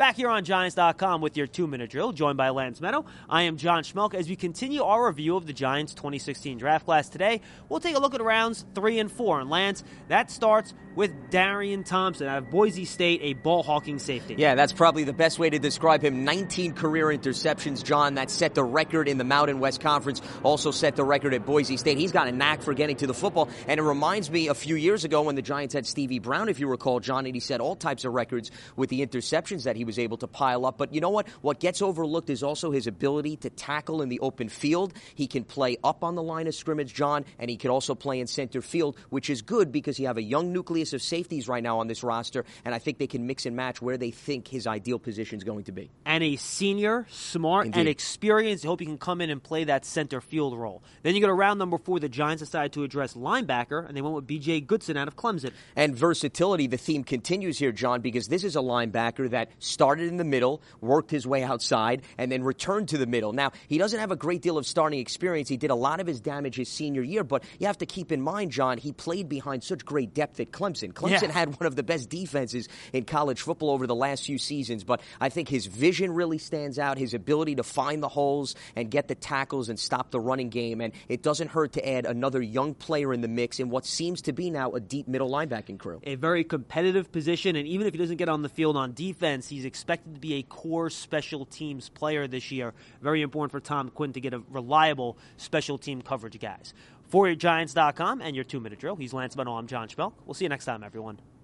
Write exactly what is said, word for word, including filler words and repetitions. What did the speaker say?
Back here on Giants dot com with your two-minute drill, joined by Lance Meadow. I am John Schmelk. As we continue our review of the Giants' twenty sixteen draft class today, we'll take a look at rounds three and four. And Lance, that starts with Darian Thompson out of Boise State, a ball-hawking safety. Yeah, that's probably the best way to describe him. nineteen career interceptions, John. That set the record in the Mountain West Conference, also set the record at Boise State. He's got a knack for getting to the football, and it reminds me a few years ago when the Giants had Stevie Brown, if you recall, John, and he set all types of records with the interceptions that he was able to pile up. But you know what? What gets overlooked is also his ability to tackle in the open field. He can play up on the line of scrimmage, John, and he can also play in center field, which is good because you have a young nucleus of safeties right now on this roster, and I think they can mix and match where they think his ideal position is going to be. And a senior, smart, Indeed. and experienced. I hope he can come in and play that center field role. Then you go to round number four. The Giants decided to address linebacker, and they went with B J Goodson out of Clemson. And versatility, the theme continues here, John, because this is a linebacker that started in the middle, worked his way outside, and then returned to the middle. Now, he doesn't have a great deal of starting experience. He did a lot of his damage his senior year, but you have to keep in mind, John, he played behind such great depth at Clemson. Clemson Yeah. had one of the best defenses in college football over the last few seasons, but I think his vision really stands out, his ability to find the holes and get the tackles and stop the running game, and it doesn't hurt to add another young player in the mix in what seems to be now a deep middle linebacking crew. A very competitive position, and even if he doesn't get on the field on defense, he's expected to be a core special teams player this year. Very important for Tom Quinn to get a reliable special team coverage guys. For your Giants dot com and your two-minute drill, he's Lance Meadow. I'm John Schmelk. We'll see you next time, everyone.